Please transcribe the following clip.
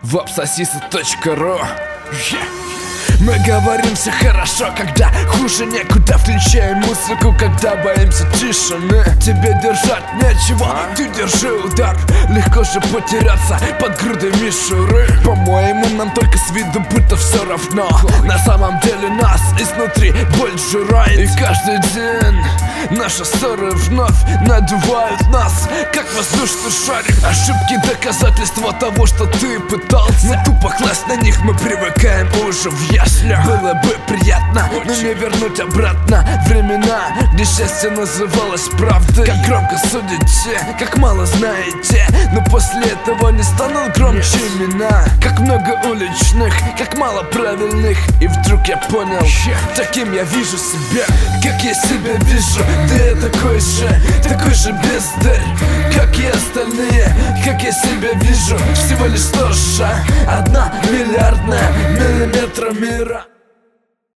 Вапсосисы.ру. Мы говорим все хорошо, когда хуже некуда. Включаем музыку, когда боимся тишины. Тебе держать нечего, ты держи удар. Легко же потеряться под грудой мишуры. По-моему, нам только с виду будто все равно. На самом деле нас изнутри боль сжирает. И каждый день наши ссоры вновь надувают нас, как воздушный шарик. Ошибки — доказательства того, что ты пытался. Но тупо класть на них мы привыкаем уже в яслях. Было бы приятно, но не вернуть обратно времена, где счастье называлось правдой. Как громко судите, как мало знаете, но после этого не станут громче имена. Как много уличных, как мало правильных. И вдруг я понял, таким я вижу себя, как я себя вижу. Ты такой же бездарь, как и остальные, как я себя вижу. Всего лишь тоже 1 миллиардная миллиметра мира.